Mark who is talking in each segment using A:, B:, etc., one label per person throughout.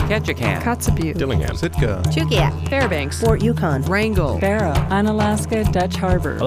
A: Ketchikan,
B: Kotzebue,
C: Dillingham, Sitka,
D: Chugiak,
B: Fairbanks,
D: Fort Yukon,
B: Wrangell,
E: Barrow, Unalaska, Dutch Harbor.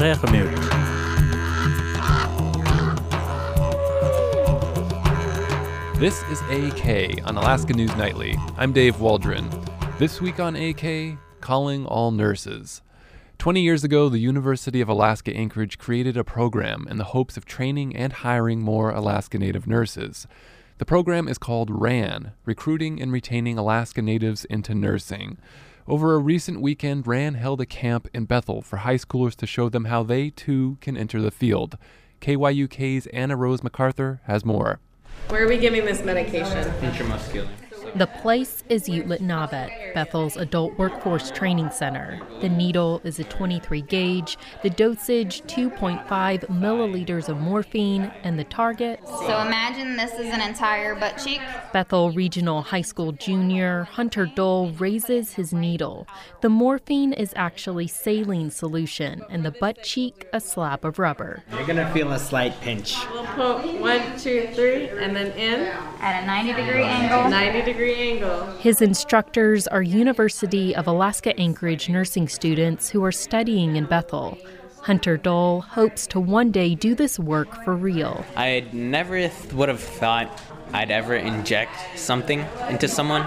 F: This is AK on Alaska News Nightly. I'm Dave Waldron. This week on AK, calling all nurses. 20 years ago, the University of Alaska Anchorage created a program in the hopes of training and hiring more Alaska Native nurses. The program is called RAN, Recruiting and Retaining Alaska Natives into Nursing. Over a recent weekend, RAN held a camp in Bethel for high schoolers to show them how they, too, can enter the field. KYUK's Anna Rose MacArthur has more.
G: Where are we giving this medication?
H: Intramuscular.
I: The place is Uhtlet-Navet, Bethel's adult workforce training center. The needle is a 23 gauge, the dosage 2.5 milliliters of morphine, and the target.
J: So imagine this is an entire butt cheek.
I: Bethel Regional High School junior Hunter Dole raises his needle. The morphine is actually saline solution, and the butt cheek a slab of rubber.
H: You're gonna feel a slight pinch.
G: We'll put 1, 2, 3, and then in.
J: At a 90-degree angle.
G: 90-degree angle.
I: His instructors are University of Alaska Anchorage nursing students who are studying in Bethel. Hunter Dole hopes to one day do this work for real.
H: I never would have thought I'd ever inject something into someone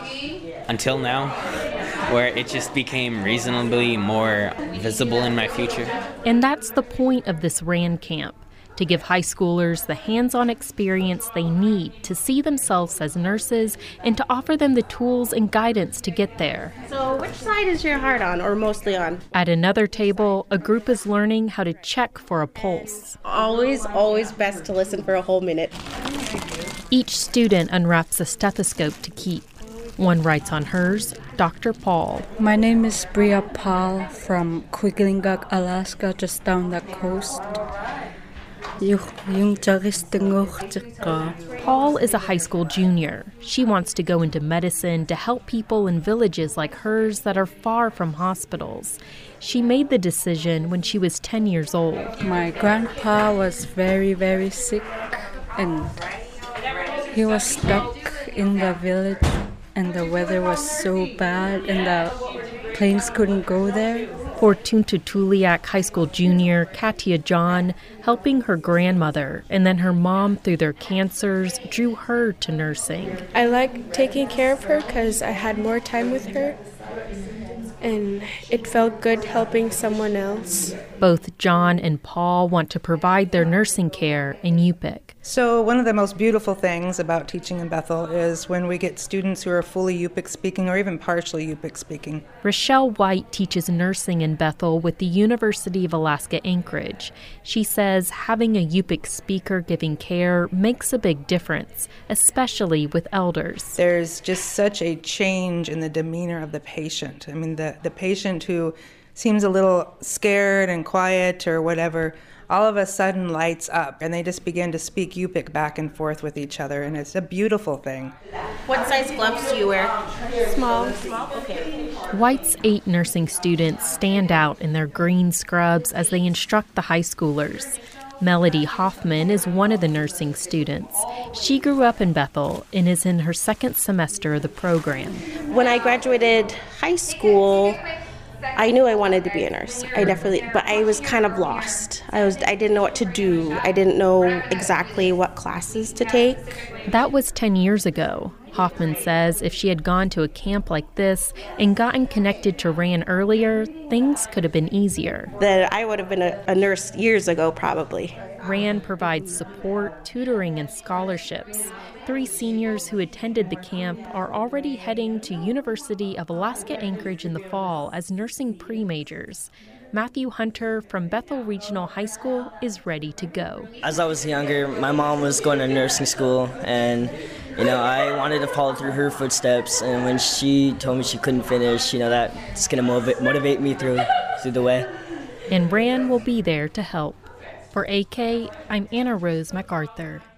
H: until now, where it just became reasonably more visible in my future.
I: And that's the point of this RAN camp, to give high schoolers the hands-on experience they need to see themselves as nurses and to offer them the tools and guidance to get there.
D: So which side is your heart on, or mostly on?
I: At another table, a group is learning how to check for a pulse.
D: Always best to listen for a whole minute.
I: Each student unwraps a stethoscope to keep. One writes on hers, Dr. Paul.
E: My name is Bria Paul from Quiglingak, Alaska, just down the coast.
I: Paul is a high school junior. She wants to go into medicine to help people in villages like hers that are far from hospitals. She made the decision when she was 10 years old.
E: My grandpa was very, very sick, and he was stuck in the village, and the weather was so bad, and the planes couldn't go there.
I: For Tuntatuliak High School junior Katia John, helping her grandmother and then her mom through their cancers drew her to nursing.
K: I like taking care of her because I had more time with her, and it felt good helping someone else.
I: Both John and Paul want to provide their nursing care in Yupik.
L: So one of the most beautiful things about teaching in Bethel is when we get students who are fully Yupik speaking or even partially Yupik speaking.
I: Rochelle White teaches nursing in Bethel with the University of Alaska Anchorage. She says having a Yupik speaker giving care makes a big difference, especially with elders.
L: There's just such a change in the demeanor of the patient. I mean, the patient who seems a little scared and quiet or whatever, all of a sudden lights up, and they just begin to speak Yupik back and forth with each other, and it's a beautiful thing.
D: What size gloves do you wear?
K: Small.
D: Okay.
I: White's 8 nursing students stand out in their green scrubs as they instruct the high schoolers. Melody Hoffman is one of the nursing students. She grew up in Bethel and is in her second semester of the program.
D: When I graduated high school, I knew I wanted to be a nurse. But I was kind of lost. I didn't know what to do. I didn't know exactly what classes to take.
I: That was 10 years ago. Hoffman says if she had gone to a camp like this and gotten connected to RAN earlier, things could have been easier.
D: That I would have been a nurse years ago, probably.
I: RAN provides support, tutoring, and scholarships. 3 seniors who attended the camp are already heading to University of Alaska Anchorage in the fall as nursing pre-majors. Matthew Hunter from Bethel Regional High School is ready to go.
M: As I was younger, my mom was going to nursing school, and I wanted to follow through her footsteps, and when she told me she couldn't finish, that's going to motivate me through the way.
I: And RAN will be there to help. For AK, I'm Anna Rose MacArthur.